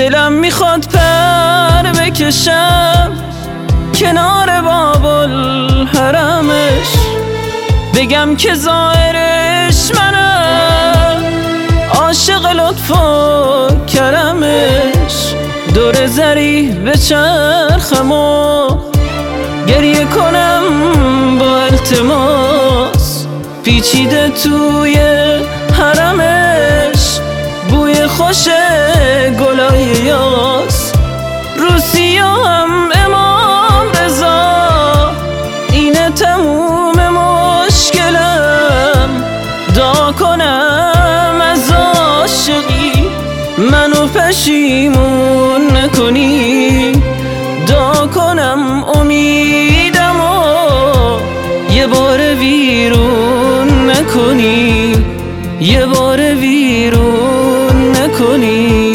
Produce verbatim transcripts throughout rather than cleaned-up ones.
دلم میخواد پر بکشم کنار باب الحرمش، بگم که زائرش منم، عاشق لطف و کرمش. دور زریح بچرخم و گریه کنم با التماس، پیچیده توی حرمش بوی خوش گلای یاس. رو سیاهم امام رضا اینه تموم مشکلم، دعا کنم از عاشقی منو پشیمون نکنی، دعا کنم امیدم و یه بار ویرون نکنی، یه بار ویرون نکنی.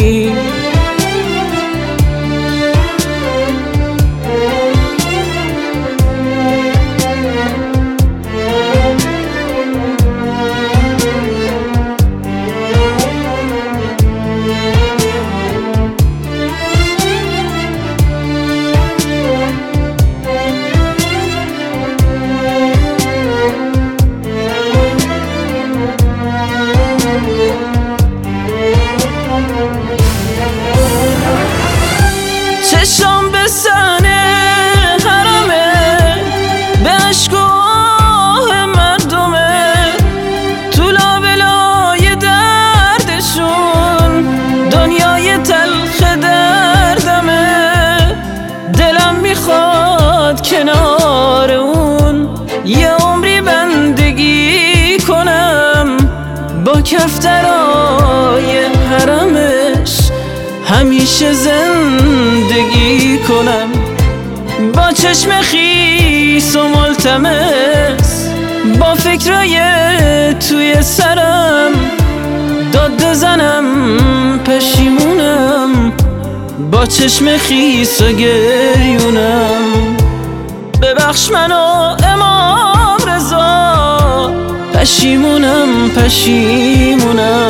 چشم به صحنه حرمه، به عشق و آه مردمه، تو لابلای دردشون دنیای تلخ دردمه. دلم میخواد کنار اون یه عمری بندگی کنم، با کفترای حرمش همیشه زندگی کنم، با چشم خیس و ملتمس، با فکرای توی سرم داد بزنم پشیمونم، با چشم خیس و گریونم. ببخش منو امام رضا، پشیمونم پشیمونم.